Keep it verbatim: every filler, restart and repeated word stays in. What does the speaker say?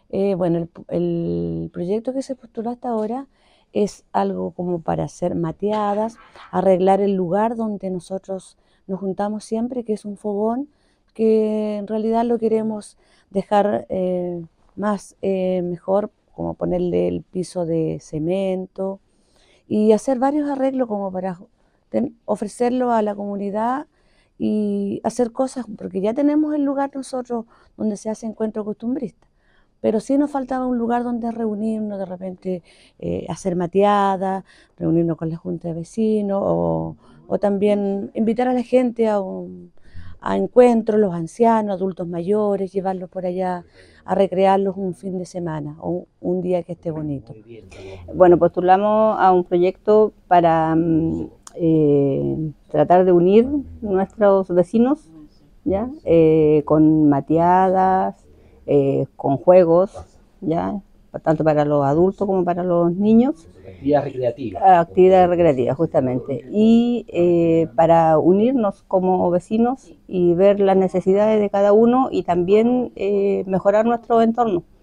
Eh, bueno, el, el proyecto que se postuló hasta ahora es algo como para hacer mateadas, arreglar el lugar donde nosotros nos juntamos siempre, que es un fogón, que en realidad lo queremos dejar eh, más eh, mejor, como ponerle el piso de cemento y hacer varios arreglos como para ten- ofrecerlo a la comunidad y hacer cosas, porque ya tenemos el lugar nosotros donde se hace encuentro costumbrista, pero sí nos faltaba un lugar donde reunirnos, de repente eh, hacer mateadas, reunirnos con la junta de vecinos o, o también invitar a la gente a, un, a encuentros, los ancianos, adultos mayores, llevarlos por allá a recrearlos un fin de semana o un, un día que esté bonito. Bueno, postulamos a un proyecto para mm, eh, tratar de unir nuestros vecinos, ¿ya? Eh, con mateadas, eh, con juegos, ¿ya? Tanto para los adultos como para los niños. Actividades recreativas. Actividades recreativas, justamente. Y eh, para unirnos como vecinos y ver las necesidades de cada uno y también eh, mejorar nuestro entorno.